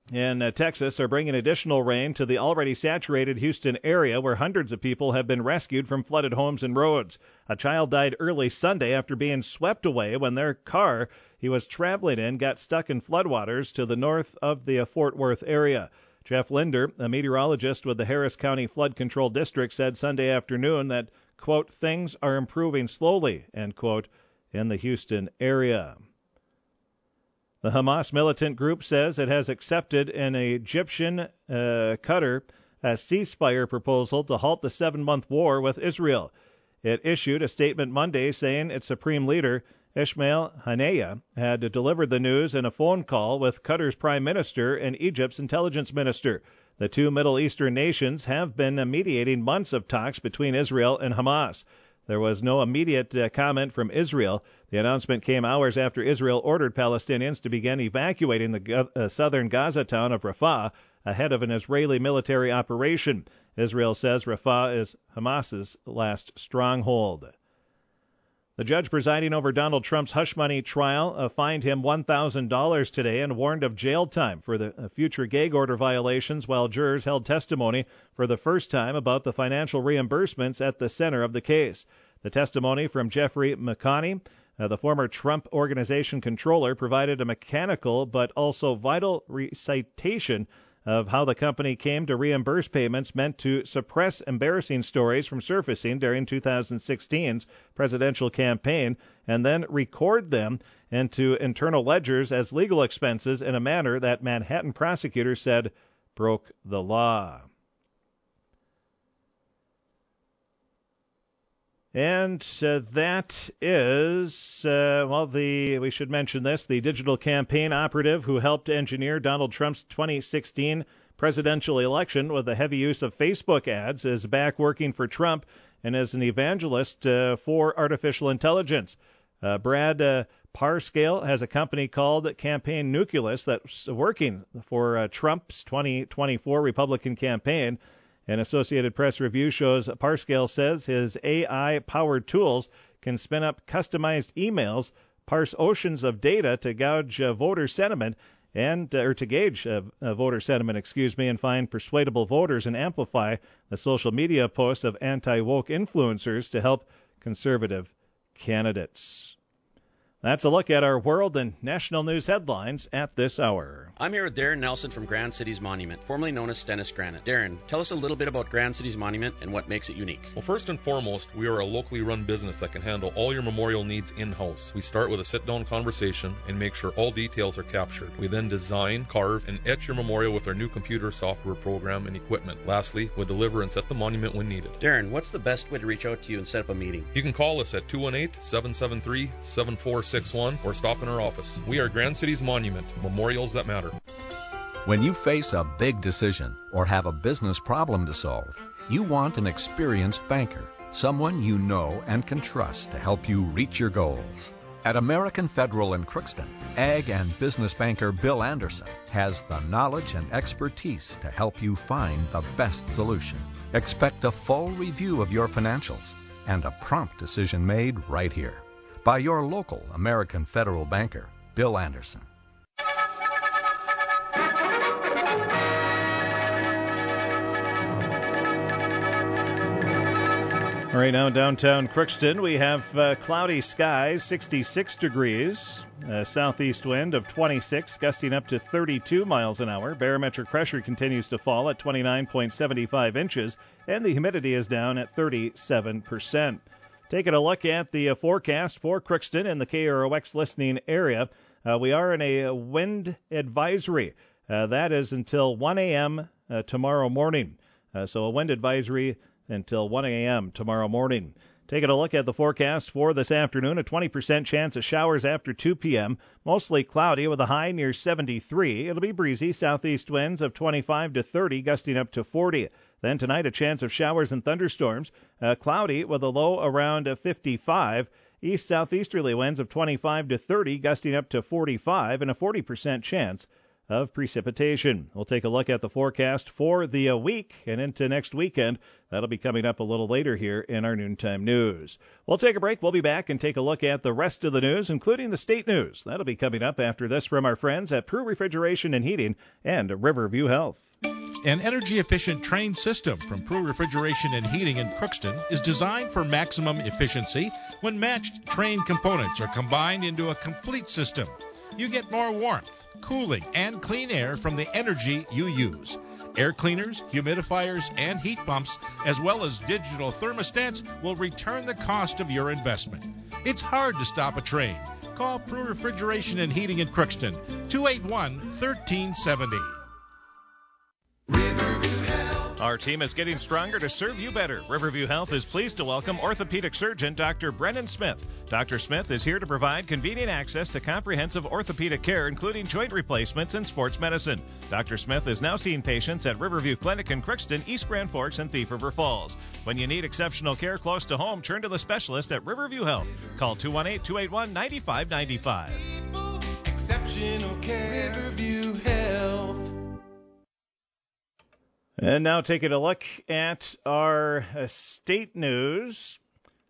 in Texas are bringing additional rain to the already saturated Houston area, where hundreds of people have been rescued from flooded homes and roads. A child died early Sunday after being swept away when their car he was traveling in got stuck in floodwaters to the north of the Fort Worth area. Jeff Linder, a meteorologist with the Harris County Flood Control District, said Sunday afternoon that, quote, things are improving slowly, end quote, in the Houston area. The Hamas militant group says it has accepted an Egyptian Qatar a ceasefire proposal to halt the 7-month war with Israel. It issued a statement Monday saying its supreme leader, Ismail Haniyeh, had delivered the news in a phone call with Qatar's prime minister and Egypt's intelligence minister. The two Middle Eastern nations have been mediating months of talks between Israel and Hamas. There was no immediate comment from Israel. The announcement came hours after Israel ordered Palestinians to begin evacuating the southern Gaza town of Rafah ahead of an Israeli military operation. Israel says Rafah is Hamas's last stronghold. The judge presiding over Donald Trump's hush money trial fined him $1,000 today and warned of jail time for the future gag order violations, while jurors held testimony for the first time about the financial reimbursements at the center of the case. The testimony from Jeffrey McConney, the former Trump Organization controller, provided a mechanical but also vital recitation of how the company came to reimburse payments meant to suppress embarrassing stories from surfacing during 2016's presidential campaign and then record them into internal ledgers as legal expenses in a manner that Manhattan prosecutors said broke the law. And that is, we should mention this, the digital campaign operative who helped engineer Donald Trump's 2016 presidential election with a heavy use of Facebook ads is back working for Trump and is an evangelist for artificial intelligence. Brad Parscale has a company called Campaign Nucleus that's working for Trump's 2024 Republican campaign. An Associated Press review shows Parscale says his AI-powered tools can spin up customized emails, parse oceans of data to gauge voter sentiment, and and find persuadable voters and amplify the social media posts of anti-woke influencers to help conservative candidates. That's a look at our world and national news headlines at this hour. I'm here with Darren Nelson from Grand Cities Monument, formerly known as Stennis Granite. Darren, tell us a little bit about Grand Cities Monument and what makes it unique. Well, first and foremost, we are a locally run business that can handle all your memorial needs in-house. We start with a sit-down conversation and make sure all details are captured. We then design, carve, and etch your memorial with our new computer software program and equipment. Lastly, we deliver and set the monument when needed. Darren, what's the best way to reach out to you and set up a meeting? You can call us at 218-773-7461 or stop in our office. We are Grand Cities Monument, memorials that matter. When you face a big decision or have a business problem to solve, you want an experienced banker, someone you know and can trust to help you reach your goals. At American Federal in Crookston, ag and business banker Bill Anderson has the knowledge and expertise to help you find the best solution. Expect a full review of your financials and a prompt decision made right here by your local American Federal banker, Bill Anderson. All right, now downtown Crookston, we have cloudy skies, 66 degrees, southeast wind of 26, gusting up to 32 miles an hour. Barometric pressure continues to fall at 29.75 inches, and the humidity is down at 37%. Taking a look at the forecast for Crookston and the KROX listening area, we are in a wind advisory. That is until 1 a.m. Tomorrow morning. So a wind advisory until 1 a.m. tomorrow morning. Taking a look at the forecast for this afternoon, a 20% chance of showers after 2 p.m., mostly cloudy with a high near 73. It'll be breezy, southeast winds of 25 to 30, gusting up to 40. Then tonight, a chance of showers and thunderstorms, cloudy with a low around 55. East-southeasterly winds of 25 to 30, gusting up to 45, and a 40% chance of precipitation. We'll take a look at the forecast for the week and into next weekend. That'll be coming up a little later here in our noontime news. We'll take a break. We'll be back and take a look at the rest of the news, including the state news. That'll be coming up after this from our friends at Prue Refrigeration and Heating and Riverview Health. An energy-efficient Trane system from Prue Refrigeration and Heating in Crookston is designed for maximum efficiency when matched Trane components are combined into a complete system. You get more warmth, cooling, and clean air from the energy you use. Air cleaners, humidifiers, and heat pumps, as well as digital thermostats, will return the cost of your investment. It's hard to stop a Trane. Call Prue Refrigeration and Heating in Crookston, 281-1370. Our team is getting stronger to serve you better. Riverview Health is pleased to welcome orthopedic surgeon Dr. Brennan Smith. Dr. Smith is here to provide convenient access to comprehensive orthopedic care, including joint replacements and sports medicine. Dr. Smith is now seeing patients at Riverview Clinic in Crookston, East Grand Forks, and Thief River Falls. When you need exceptional care close to home, turn to the specialist at Riverview Health. Call 218-281-9595. Exceptional care, Riverview Health. And now taking a look at our state news.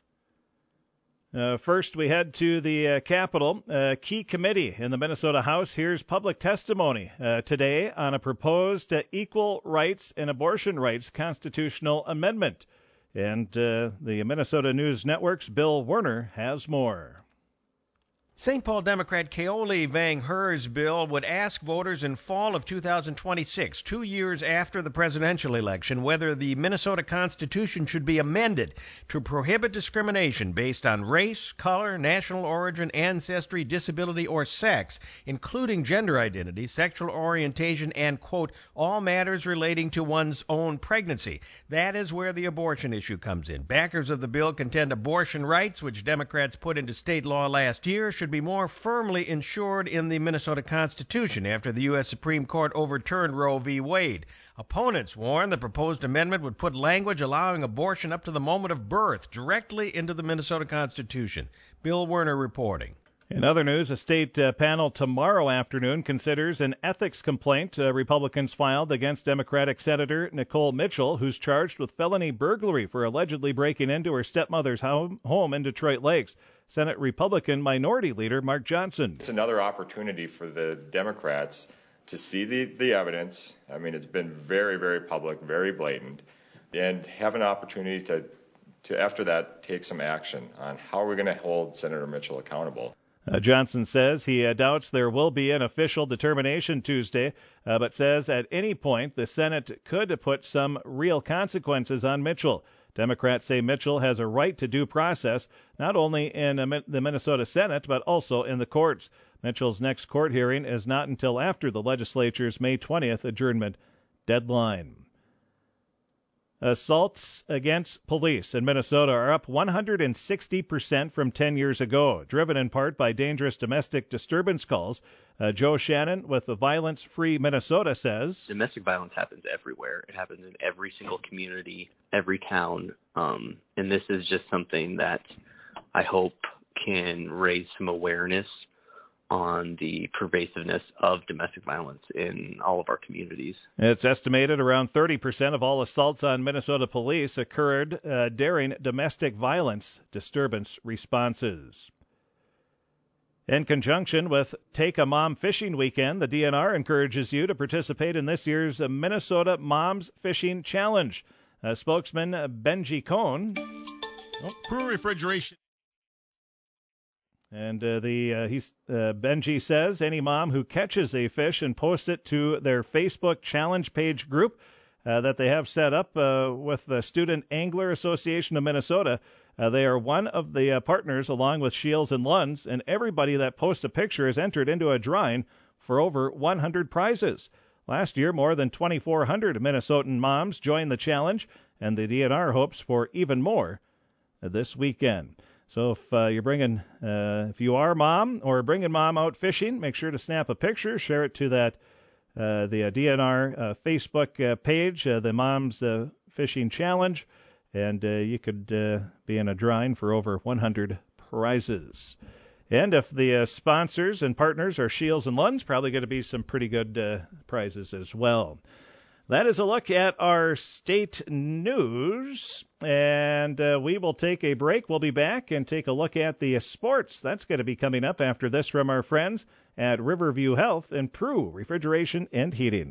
First, we head to the Capitol. Key committee in the Minnesota House hears public testimony today on a proposed equal rights and abortion rights constitutional amendment. And the Minnesota News Network's Bill Werner has more. St. Paul Democrat Keoli Vang Her's bill would ask voters in fall of 2026, 2 years after the presidential election, whether the Minnesota Constitution should be amended to prohibit discrimination based on race, color, national origin, ancestry, disability, or sex, including gender identity, sexual orientation, and, quote, all matters relating to one's own pregnancy. That is where the abortion issue comes in. Backers of the bill contend abortion rights, which Democrats put into state law last year, should be more firmly ensured in the Minnesota Constitution after the U.S. Supreme Court overturned Roe v. Wade. Opponents warn the proposed amendment would put language allowing abortion up to the moment of birth directly into the Minnesota Constitution. Bill Werner reporting. In other news, a state panel tomorrow afternoon considers an ethics complaint Republicans filed against Democratic Senator Nicole Mitchell, who's charged with felony burglary for allegedly breaking into her stepmother's home in Detroit Lakes. Senate Republican Minority Leader Mark Johnson. It's another opportunity for the Democrats to see the evidence. I mean, it's been very, very public, very blatant, and have an opportunity to after that, take some action on how we're going to hold Senator Mitchell accountable. Johnson says he doubts there will be an official determination Tuesday, but says at any point the Senate could put some real consequences on Mitchell. Democrats say Mitchell has a right to due process, not only in the Minnesota Senate, but also in the courts. Mitchell's next court hearing is not until after the legislature's May 20th adjournment deadline. Assaults against police in Minnesota are up 160% from 10 years ago, driven in part by dangerous domestic disturbance calls. Joe Shannon with the Violence Free Minnesota says, domestic violence happens everywhere. It happens in every single community, every town, and this is just something that I hope can raise some awareness on the pervasiveness of domestic violence in all of our communities. It's estimated around 30% of all assaults on Minnesota police occurred during domestic violence disturbance responses. In conjunction with Take a Mom Fishing Weekend, the DNR encourages you to participate in this year's Minnesota Moms Fishing Challenge. Spokesman Benji Cohn. Prue Refrigeration. And Benji says any mom who catches a fish and posts it to their Facebook challenge page group that they have set up with the Student Angler Association of Minnesota, they are one of the partners along with Shields and Lunds, and everybody that posts a picture is entered into a drawing for over 100 prizes. Last year, more than 2,400 Minnesotan moms joined the challenge, and the DNR hopes for even more this weekend. So if you're if you are mom or bringing mom out fishing, make sure to snap a picture, share it to the DNR Facebook page, the Moms Fishing Challenge, and you could be in a drawing for over 100 prizes. And if the sponsors and partners are Shields and Lunds, probably going to be some pretty good prizes as well. That is a look at our state news, and we will take a break. We'll be back and take a look at the sports. That's going to be coming up after this from our friends at Riverview Health and Prue Refrigeration and Heating.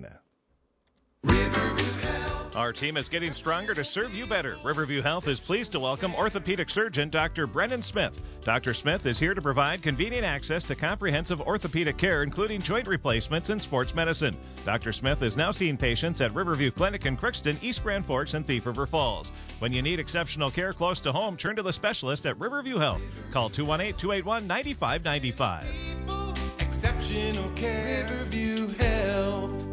Our team is getting stronger to serve you better. Riverview Health is pleased to welcome orthopedic surgeon Dr. Brennan Smith. Dr. Smith is here to provide convenient access to comprehensive orthopedic care, including joint replacements and sports medicine. Dr. Smith is now seeing patients at Riverview Clinic in Crookston, East Grand Forks, and Thief River Falls. When you need exceptional care close to home, turn to the specialist at Riverview Health. Call 218-281-9595. Exceptional care, Riverview Health.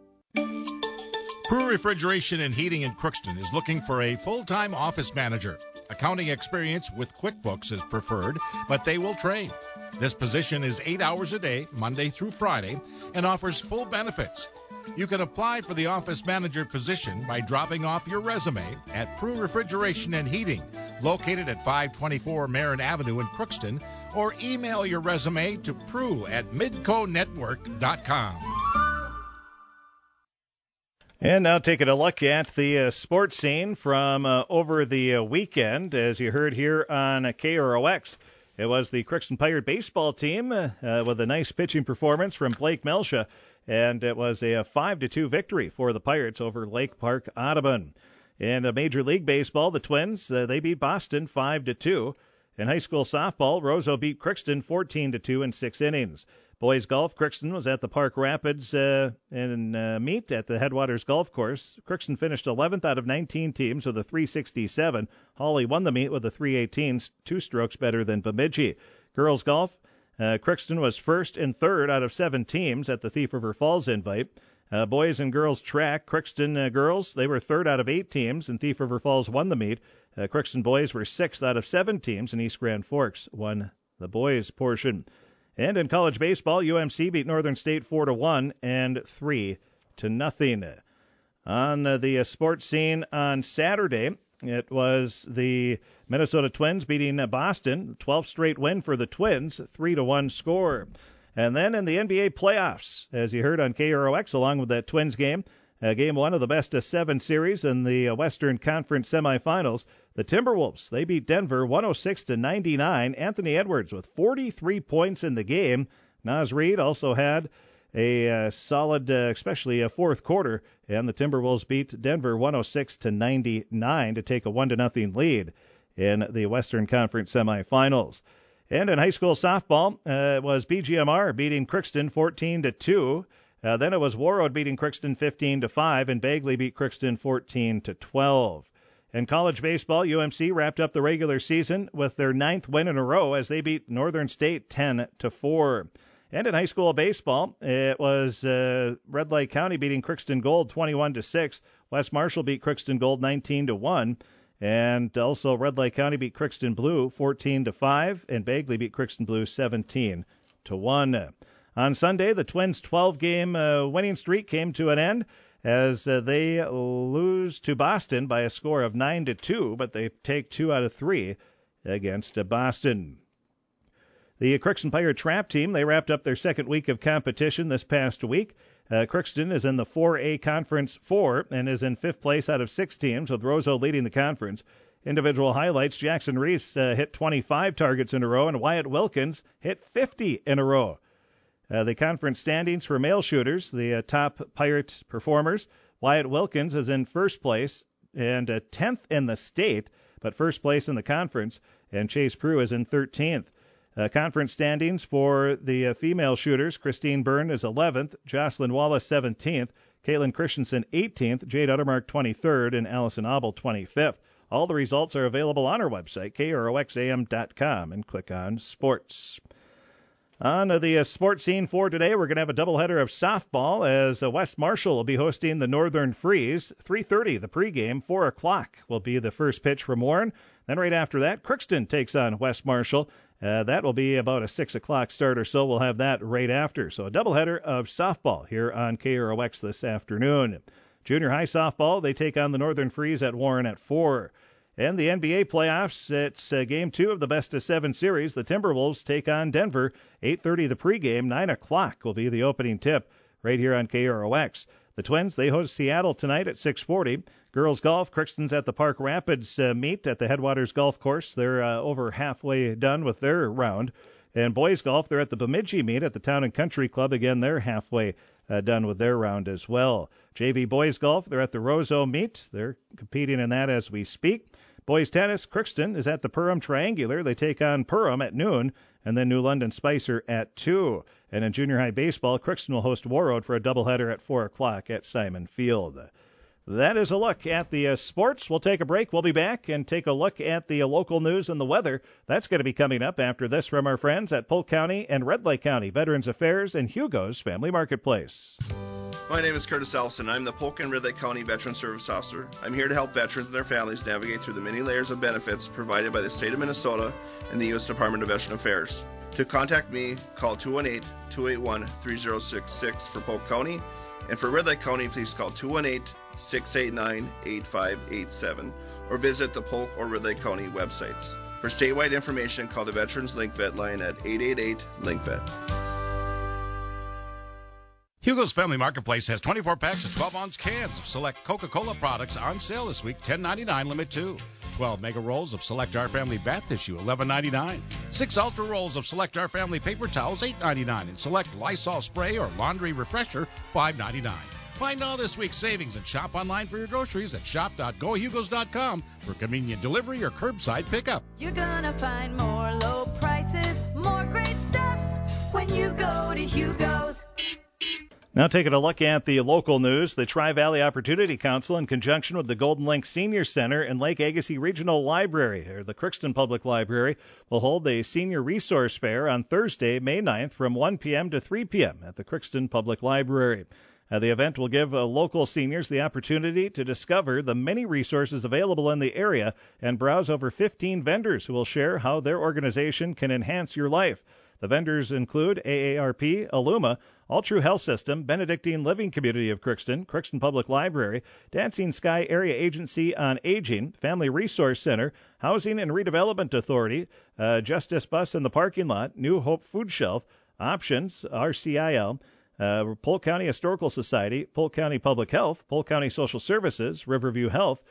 Prue Refrigeration and Heating in Crookston is looking for a full-time office manager. Accounting experience with QuickBooks is preferred, but they will train. This position is 8 hours a day, Monday through Friday, and offers full benefits. You can apply for the office manager position by dropping off your resume at Prue Refrigeration and Heating, located at 524 Marin Avenue in Crookston, or email your resume to prue@midconetwork.com. And now taking a look at the sports scene from over the weekend. As you heard here on KROX, it was the Crookston Pirate baseball team with a nice pitching performance from Blake Melsha, and it was a 5-2 victory for the Pirates over Lake Park Audubon. In Major League Baseball, the Twins, they beat Boston 5-2. In high school softball, Roseau beat Crookston 14-2 in 6 innings. Boys golf, Crookston was at the Park Rapids meet at the Headwaters Golf Course. Crookston finished 11th out of 19 teams with a 367. Hawley won the meet with a 318, 2 strokes better than Bemidji. Girls golf, Crookston was first and third out of 7 teams at the Thief River Falls invite. Boys and girls track, Crookston girls, they were third out of 8 teams, and Thief River Falls won the meet. Crookston boys were 6th out of 7 teams, and East Grand Forks won the boys' portion. And in college baseball, UMC beat Northern State 4-1 and 3-0. On the sports scene on Saturday, it was the Minnesota Twins beating Boston, 12th straight win for the Twins, 3-1 score. And then in the NBA playoffs, as you heard on KROX, along with that Twins game, Game 1 of the best-of-7 series in the Western Conference semifinals, the Timberwolves, they beat Denver 106-99. Anthony Edwards with 43 points in the game. Naz Reid also had a solid, especially a fourth quarter, and the Timberwolves beat Denver 106-99 to take a 1-0 lead in the Western Conference semifinals. And in high school softball, it was BGMR beating Crookston 14-2. Then it was Warroad beating Crookston 15-5, and Bagley beat Crookston 14-12. In college baseball, UMC wrapped up the regular season with their 9th win in a row as they beat Northern State 10-4. And in high school baseball, it was Red Lake County beating Crookston Gold 21-6. West Marshall beat Crookston Gold 19-1. And also Red Lake County beat Crookston Blue 14-5, and Bagley beat Crookston Blue 17-1. On Sunday, the Twins' 12-game winning streak came to an end as they lose to Boston by a score of 9-2, but they take 2 out of 3 against Boston. The Crookston Pirate Trap team, they wrapped up their second week of competition this past week. Crookston is in the 4A Conference 4 and is in 5th place out of 6 teams, with Roseau leading the conference. Individual highlights, Jackson Reese hit 25 targets in a row, and Wyatt Wilkins hit 50 in a row. The conference standings for male shooters, the top Pirate performers, Wyatt Wilkins is in first place and 10th in the state, but first place in the conference, and Chase Prue is in 13th. Conference standings for the female shooters, Christine Byrne is 11th, Jocelyn Wallace 17th, Caitlin Christensen 18th, Jade Uttermark 23rd, and Allison Abel 25th. All the results are available on our website, KROXAM.com, and click on Sports. On the sports scene for today, we're going to have a doubleheader of softball as West Marshall will be hosting the Northern Freeze. 3:30 the pregame, 4 o'clock will be the first pitch from Warren. Then right after that, Crookston takes on West Marshall. That will be about a 6 o'clock start or so. We'll have that right after. So a doubleheader of softball here on KROX this afternoon. Junior high softball, they take on the Northern Freeze at Warren at 4. And the NBA playoffs, it's Game 2 of the best-of-7 series. The Timberwolves take on Denver. 8:30 the pregame. 9 o'clock will be the opening tip right here on KROX. The Twins, they host Seattle tonight at 6:40. Girls golf, Crookston's at the Park Rapids meet at the Headwaters Golf Course. They're over halfway done with their round. And boys golf, they're at the Bemidji meet at the Town and Country Club. Again, they're halfway done with their round as well. JV boys golf, they're at the Roseau meet. They're competing in that as we speak. Boys tennis, Crookston is at the Perham Triangular. They take on Perham at noon, and then New London Spicer at 2. And in junior high baseball, Crookston will host Warroad for a doubleheader at 4 o'clock at Simon Field. That is a look at the sports. We'll take a break. We'll be back and take a look at the local news and the weather. That's going to be coming up after this from our friends at Polk County and Red Lake County Veterans Affairs and Hugo's Family Marketplace. My name is Curtis Ellison. I'm the Polk and Red Lake County Veteran Service Officer. I'm here to help veterans and their families navigate through the many layers of benefits provided by the state of Minnesota and the U.S. Department of Veteran Affairs. To contact me, call 218-281-3066 for Polk County, and for Red Lake County, please call 218-689-8587 or visit the Polk or Red Lake County websites. For statewide information, call the Veterans Link Vet line at 888-LINK-VET. Hugo's Family Marketplace has 24 packs of 12-ounce cans of select Coca-Cola products on sale this week, $10.99 limit 2. 12 mega rolls of Select Our Family bath tissue, $11.99. 6 ultra rolls of Select Our Family paper towels, $8.99. And select Lysol spray or laundry refresher, $5.99. Find all this week's savings and shop online for your groceries at shop.gohugos.com for convenient delivery or curbside pickup. You're gonna find more low prices, more great stuff when you go to Hugo's. Now taking a look at the local news, the Tri-Valley Opportunity Council, in conjunction with the Golden Link Senior Center and Lake Agassiz Regional Library, or the Crookston Public Library, will hold a Senior Resource Fair on Thursday, May 9th from 1 p.m. to 3 p.m. at the Crookston Public Library. The event will give local seniors the opportunity to discover the many resources available in the area and browse over 15 vendors who will share how their organization can enhance your life. The vendors include AARP, Illuma, All True Health System, Benedictine Living Community of Crookston, Crookston Public Library, Dancing Sky Area Agency on Aging, Family Resource Center, Housing and Redevelopment Authority, Justice Bus in the Parking Lot, New Hope Food Shelf, Options, RCIL, Polk County Historical Society, Polk County Public Health, Polk County Social Services, Riverview Health,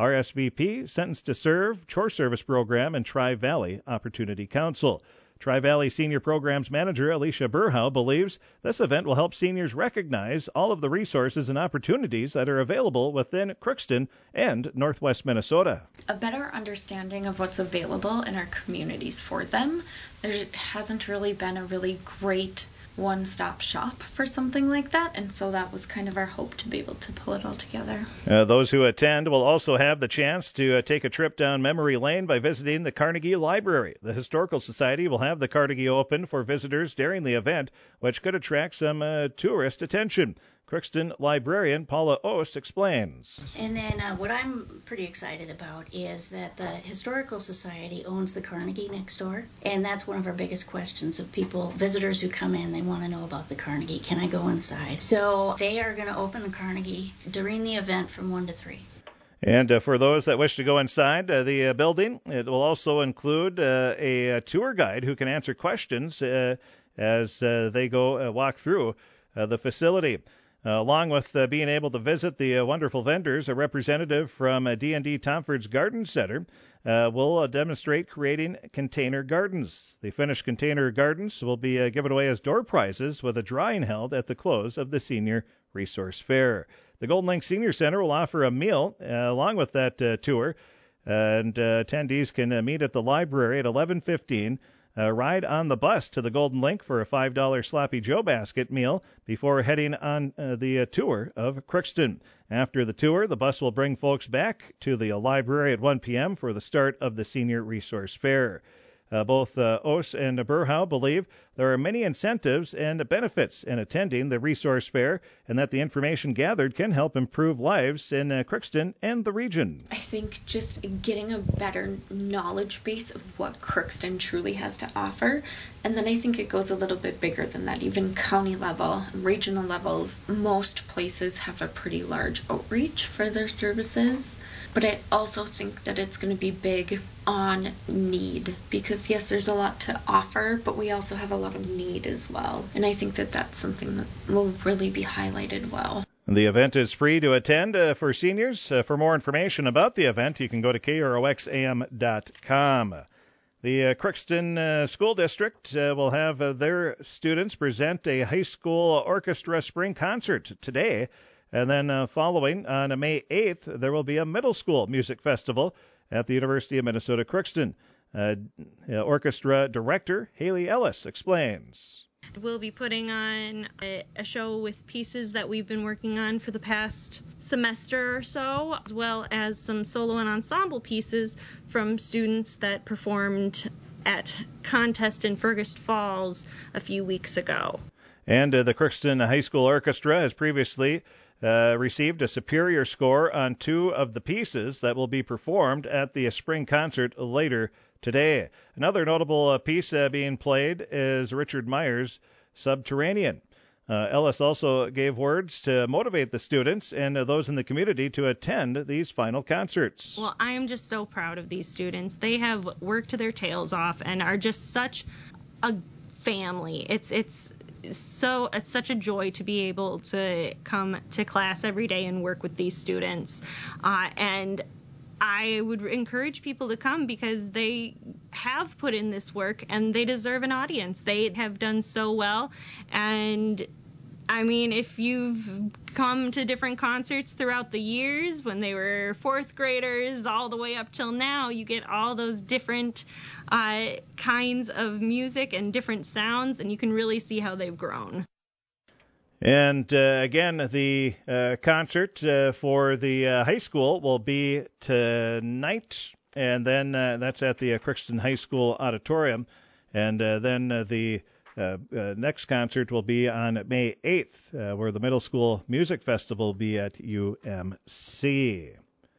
RSVP, Sentence to Serve, Chore Service Program, and Tri-Valley Opportunity Council. Tri-Valley Senior Programs Manager Alicia Burhow believes this event will help seniors recognize all of the resources and opportunities that are available within Crookston and Northwest Minnesota. A better understanding of what's available in our communities for them. There hasn't really been a really great one-stop shop for something like that, and so that was kind of our hope to be able to pull it all together. Those who attend will also have the chance to take a trip down memory lane by visiting the Carnegie Library. The Historical Society will have the Carnegie open for visitors during the event, which could attract some tourist attention. Crookston librarian Paula Oss explains. And then what I'm pretty excited about is that the Historical Society owns the Carnegie next door, and that's one of our biggest questions of people, visitors who come in, they want to know about the Carnegie. Can I go inside? So they are going to open the Carnegie during the event from 1 to 3. And for those that wish to go inside the building, it will also include a tour guide who can answer questions as they go walk through the facility. Along with being able to visit the wonderful vendors, a representative from D&D Tomford's Garden Center will demonstrate creating container gardens. The finished container gardens will be given away as door prizes with a drawing held at the close of the Senior Resource Fair. The Golden Link Senior Center will offer a meal along with that tour, and attendees can meet at the library at 11:15. Ride on the bus to the Golden Link for a $5 Sloppy Joe basket meal before heading on the tour of Crookston. After the tour, the bus will bring folks back to the library at 1 p.m. for the start of the Senior Resource Fair. Both Oss and Burhow believe there are many incentives and benefits in attending the Resource Fair, and that the information gathered can help improve lives in Crookston and the region. I think just getting a better knowledge base of what Crookston truly has to offer, and then I think it goes a little bit bigger than that, even county level, regional levels. Most places have a pretty large outreach for their services. But I also think that it's going to be big on need because, yes, there's a lot to offer, but we also have a lot of need as well. And I think that that's something that will really be highlighted well. The event is free to attend for seniors. For more information about the event, you can go to KROXAM.com. The Crookston School District will have their students present a high school orchestra spring concert today. And then following on May 8th, there will be a middle school music festival at the University of Minnesota Crookston. Orchestra director Haley Ellis explains. We'll be putting on a show with pieces that we've been working on for the past semester or so, as well as some solo and ensemble pieces from students that performed at contest in Fergus Falls a few weeks ago. And the Crookston High School Orchestra has previously received a superior score on 2 of the pieces that will be performed at the spring concert later today. Another notable piece being played is Richard Meyer's Subterranean. Ellis also gave words to motivate the students and those in the community to attend these final concerts. Well, I am just so proud of these students. They have worked their tails off and are just such a family. It's such a joy to be able to come to class every day and work with these students. And I would encourage people to come because they have put in this work and they deserve an audience. They have done so well. And I mean, if you've come to different concerts throughout the years when they were 4th graders all the way up till now, you get all those different kinds of music and different sounds, and you can really see how they've grown. And again, the concert for the high school will be tonight, and then that's at the Crookston High School Auditorium. And then the next concert will be on May 8th, where the Middle School Music Festival will be at UMC.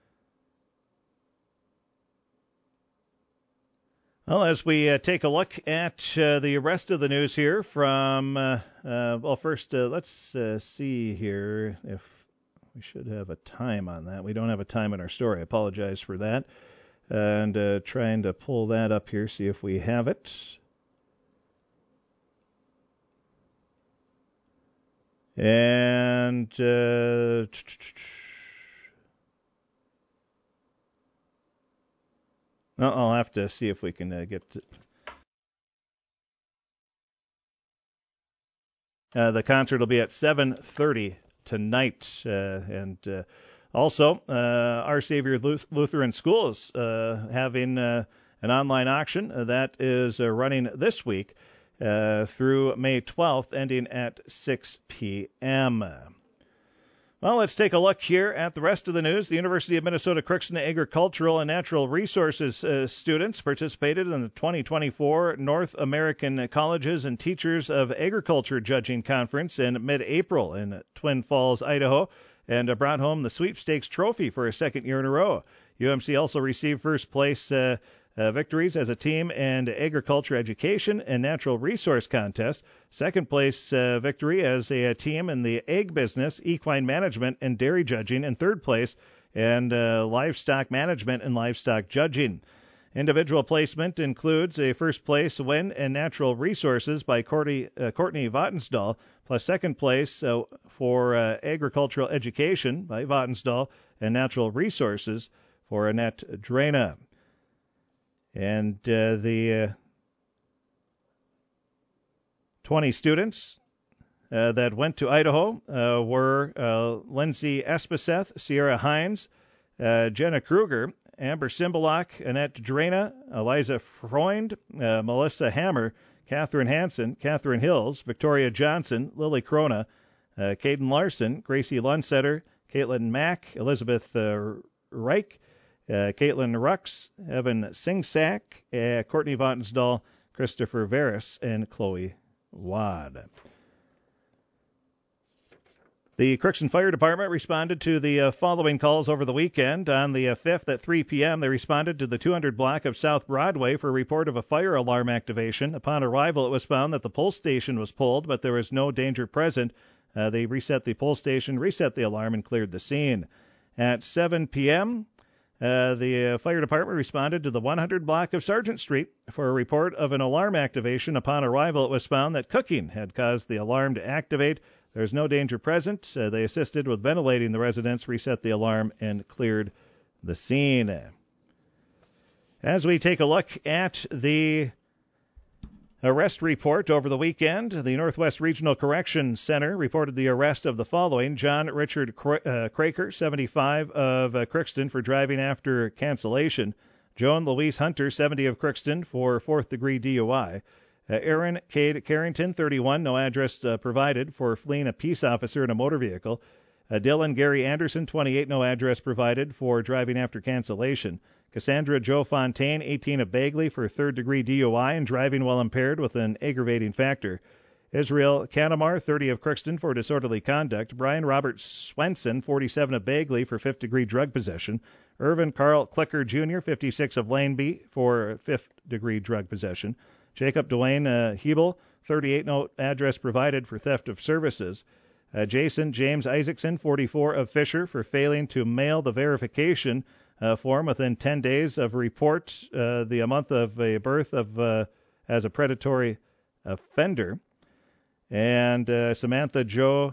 Well, as we take a look at the rest of the news here from, first, let's see here if we should have a time on that. We don't have a time in our story. I apologize for that. And trying to pull that up here, see if we have it. And I'll have to see if we can get to... The concert will be at 7:30 tonight. And also, Our Savior Lutheran Schools having an online auction that is running this week through May 12th, ending at 6 p.m. Well, let's take a look here at the rest of the news. The University of Minnesota Crookston Agricultural and Natural Resources students participated in the 2024 North American Colleges and Teachers of Agriculture Judging Conference in mid-April in Twin Falls, Idaho, and brought home the sweepstakes trophy for a second year in a row. UMC also received first place victories as a team in agriculture education and natural resource contest, second place victory as a team in the egg business, equine management, and dairy judging, and third place in livestock management and livestock judging. Individual placement includes a first place win in natural resources by Courtney Vatnsdahl, plus second place for agricultural education by Vatnsdahl, and natural resources for Annette Drena. And the 20 students that went to Idaho were Lindsay Espeseth, Sierra Hines, Jenna Kruger, Amber Simbalak, Annette Drena, Eliza Freund, Melissa Hammer, Catherine Hansen, Catherine Hills, Victoria Johnson, Lily Krona, Caden Larson, Gracie Lunsetter, Caitlin Mack, Elizabeth Reich, Caitlin Rux, Evan Singsack, Courtney Vatnsdahl, Christopher Veris, and Chloe Wad. The Crookston Fire Department responded to the following calls over the weekend. On the 5th at 3 p.m., they responded to the 200 block of South Broadway for a report of a fire alarm activation. Upon arrival, it was found that the pull station was pulled, but there was no danger present. They reset the pull station, reset the alarm, and cleared the scene. At 7 p.m., The fire department responded to the 100 block of Sargent Street for a report of an alarm activation. Upon arrival, it was found that cooking had caused the alarm to activate. There's no danger present. They assisted with ventilating the residence, reset the alarm, and cleared the scene. As we take a look at the arrest report over the weekend, the Northwest Regional Correction Center reported the arrest of the following: John Richard Craker, 75, of Crookston, for driving after cancellation; Joan Louise Hunter, 70, of Crookston, for fourth-degree DUI; Aaron Cade Carrington, 31, no address provided, for fleeing a peace officer in a motor vehicle; Dylan Gary Anderson, 28, no address provided, for driving after cancellation; Cassandra Joe Fontaine, 18, of Bagley, for third-degree DUI and driving while impaired with an aggravating factor; Israel Canamar, 30, of Crookston, for disorderly conduct; Brian Robert Swenson, 47, of Bagley, for fifth-degree drug possession; Irvin Carl Clicker Jr., 56, of Laneby, for fifth-degree drug possession; Jacob Dwayne Hebel, 38, no address provided, for theft of services; Jason James Isaacson, 44, of Fisher, for failing to mail the verification form within 10 days of report the month of a birth of as a predatory offender; and Samantha Jo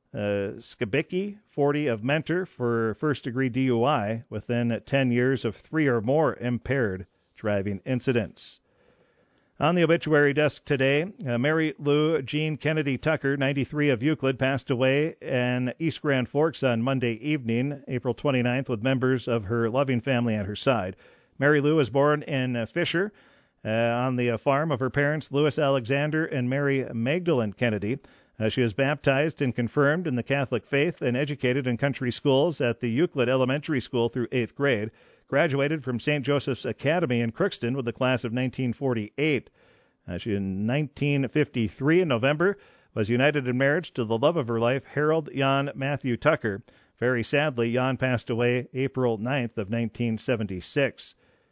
Skibicki, 40, of Mentor, for first-degree DUI within 10 years of 3 or more impaired driving incidents. On the obituary desk today, Mary Lou Jean Kennedy Tucker, 93, of Euclid, passed away in East Grand Forks on Monday evening, April 29th, with members of her loving family at her side. Mary Lou was born in Fisher on the farm of her parents, Louis Alexander and Mary Magdalene Kennedy. She was baptized and confirmed in the Catholic faith and educated in country schools at the Euclid Elementary School through 8th grade. Graduated from St. Joseph's Academy in Crookston with the class of 1948. She, in 1953, in November, was united in marriage to the love of her life, Harold Jan Matthew Tucker. Very sadly, Jan passed away April 9th of 1976.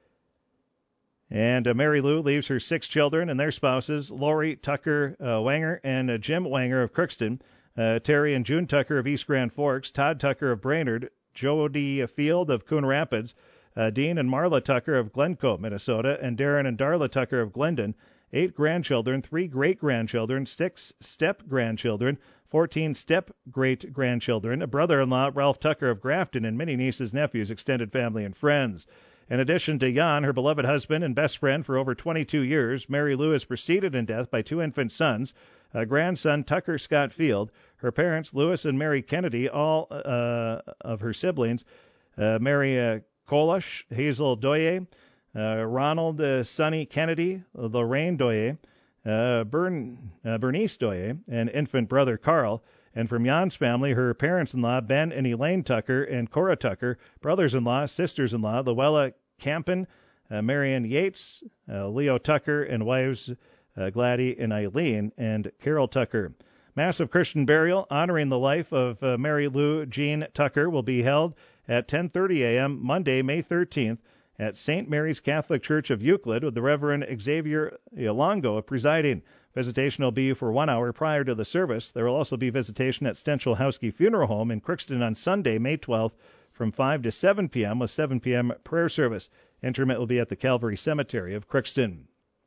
And Mary Lou leaves her 6 children and their spouses, Lori Tucker Wanger and Jim Wanger of Crookston, Terry and June Tucker of East Grand Forks, Todd Tucker of Brainerd, Jody Field of Coon Rapids, Dean and Marla Tucker of Glencoe, Minnesota, and Darren and Darla Tucker of Glendon. 8 grandchildren, 3 great-grandchildren, 6 step-grandchildren, 14 step-great-grandchildren, a brother-in-law, Ralph Tucker of Grafton, and many nieces, nephews, extended family, and friends. In addition to Jan, her beloved husband and best friend for over 22 years, Mary Lou is preceded in death by 2 infant sons, a grandson, Tucker Scott Field, her parents, Louis and Mary Kennedy, all of her siblings, Mary Kolosh, Hazel Doye, Ronald Sonny Kennedy, Lorraine Doye, Bernice Doye, and infant brother Carl. And from Jan's family, her parents-in-law, Ben and Elaine Tucker, and Cora Tucker, brothers-in-law, sisters-in-law, Luella Campen, Marion Yates, Leo Tucker, and wives Gladys and Eileen, and Carol Tucker. Massive Christian burial honoring the life of Mary Lou Jean Tucker will be held at 10:30 a.m. Monday, May 13th, at St. Mary's Catholic Church of Euclid, with the Reverend Xavier Ilongo presiding. Visitation will be for 1 hour prior to the service. There will also be visitation at Stenchel-Houski Funeral Home in Crookston on Sunday, May 12th, from 5 to 7 p.m. with 7 p.m. prayer service. Interment will be at the Calvary Cemetery of Crookston.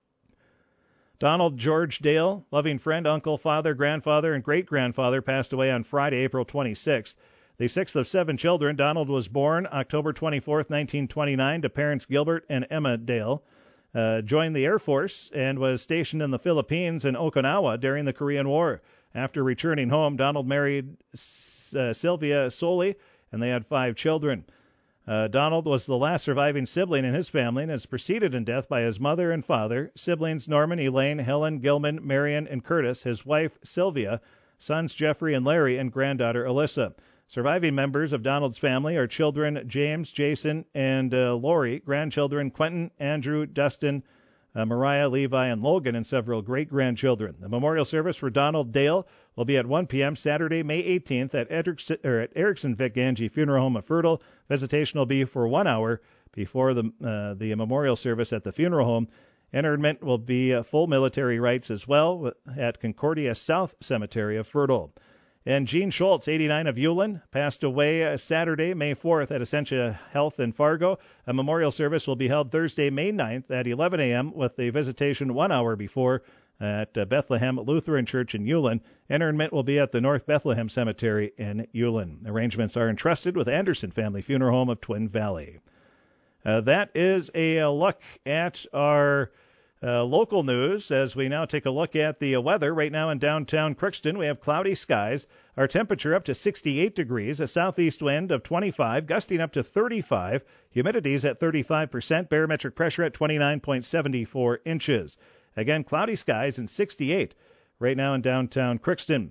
Donald George Dale, loving friend, uncle, father, grandfather, and great-grandfather, passed away on Friday, April 26th. The 6th of 7 children, Donald was born October 24, 1929, to parents Gilbert and Emma Dale. Joined the Air Force and was stationed in the Philippines and Okinawa during the Korean War. After returning home, Donald married Sylvia Soley, and they had 5 children. Donald was the last surviving sibling in his family and is preceded in death by his mother and father, siblings Norman, Elaine, Helen, Gilman, Marion, and Curtis, his wife Sylvia, sons Jeffrey and Larry, and granddaughter Alyssa. Surviving members of Donald's family are children James, Jason, and Lori, grandchildren Quentin, Andrew, Dustin, Mariah, Levi, and Logan, and several great-grandchildren. The memorial service for Donald Dale will be at 1 p.m. Saturday, May 18th at Erickson Vic Ganji Funeral Home of Fertile. Visitation will be for 1 hour before the memorial service at the funeral home. Interment will be full military rites as well at Concordia South Cemetery of Fertile. And Gene Schultz, 89 of Ulen, passed away Saturday, May 4th at Essentia Health in Fargo. A memorial service will be held Thursday, May 9th at 11 a.m. with the visitation 1 hour before at Bethlehem Lutheran Church in Ulen. Interment will be at the North Bethlehem Cemetery in Ulen. Arrangements are entrusted with Anderson Family Funeral Home of Twin Valley. That is a look at our local news as we now take a look at the weather. Right now in downtown Crookston, we have cloudy skies. Our temperature up to 68 degrees, a southeast wind of 25, gusting up to 35. Humidity is at 35%, barometric pressure at 29.74 inches. Again, cloudy skies and 68 right now in downtown Crookston.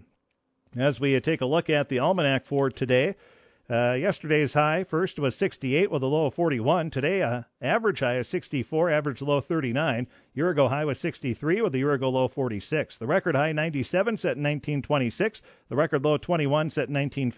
As we take a look at the almanac for today, yesterday's high first was 68 with a low of 41. Today, average high is 64, average low 39. Year ago high was 63 with a year ago low 46. The record high 97 set in 1926. The record low 21 set in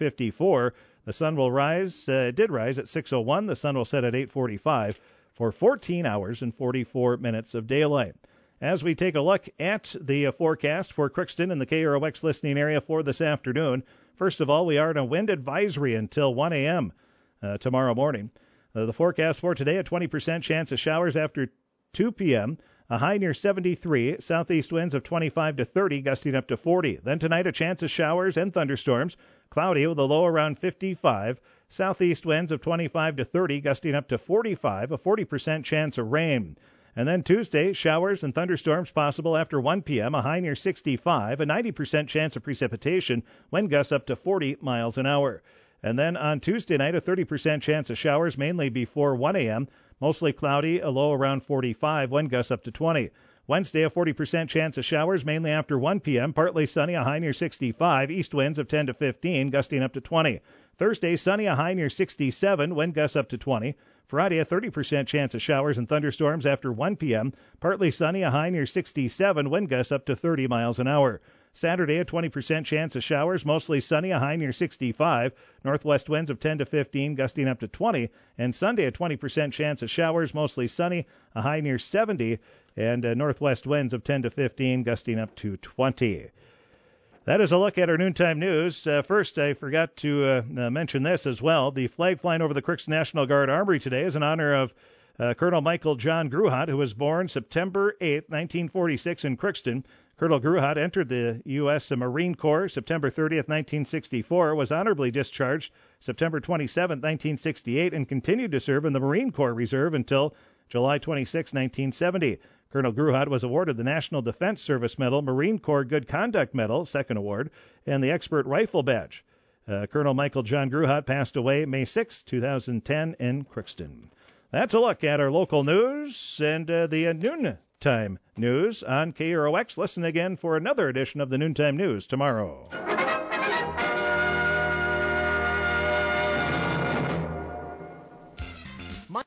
1954. The sun will rise, did rise at 6:01. The sun will set at 8:45 for 14 hours and 44 minutes of daylight. As we take a look at the forecast for Crookston and the KROX listening area for this afternoon, first of all, we are in a wind advisory until 1 a.m. Tomorrow morning. The forecast for today, a 20% chance of showers after 2 p.m., a high near 73, southeast winds of 25 to 30, gusting up to 40. Then tonight, a chance of showers and thunderstorms, cloudy with a low around 55, southeast winds of 25 to 30, gusting up to 45, a 40% chance of rain. And then Tuesday, showers and thunderstorms possible after 1 p.m., a high near 65, a 90% chance of precipitation, wind gusts up to 40 miles an hour. And then on Tuesday night, a 30% chance of showers, mainly before 1 a.m., mostly cloudy, a low around 45, wind gusts up to 20. Wednesday, a 40% chance of showers, mainly after 1 p.m., partly sunny, a high near 65, east winds of 10 to 15, gusting up to 20. Thursday, sunny, a high near 67, wind gusts up to 20. Friday, a 30% chance of showers and thunderstorms after 1 p.m., partly sunny, a high near 67, wind gusts up to 30 miles an hour. Saturday, a 20% chance of showers, mostly sunny, a high near 65, northwest winds of 10 to 15, gusting up to 20. And Sunday, a 20% chance of showers, mostly sunny, a high near 70, and northwest winds of 10 to 15, gusting up to 20. That is a look at our noontime news. First, I forgot to mention this as well. The flag flying over the Crookston National Guard Armory today is in honor of Colonel Michael John Gruhat, who was born September 8, 1946 in Crookston. Colonel Gruhat entered the U.S. Marine Corps September 30, 1964, was honorably discharged September 27, 1968, and continued to serve in the Marine Corps Reserve until July 26, 1970. Colonel Gruhat was awarded the National Defense Service Medal, Marine Corps Good Conduct Medal, second award, and the Expert Rifle Badge. Colonel Michael John Gruhat passed away May 6, 2010 in Crookston. That's a look at our local news and the noontime news on KROX. Listen again for another edition of the Noontime News tomorrow.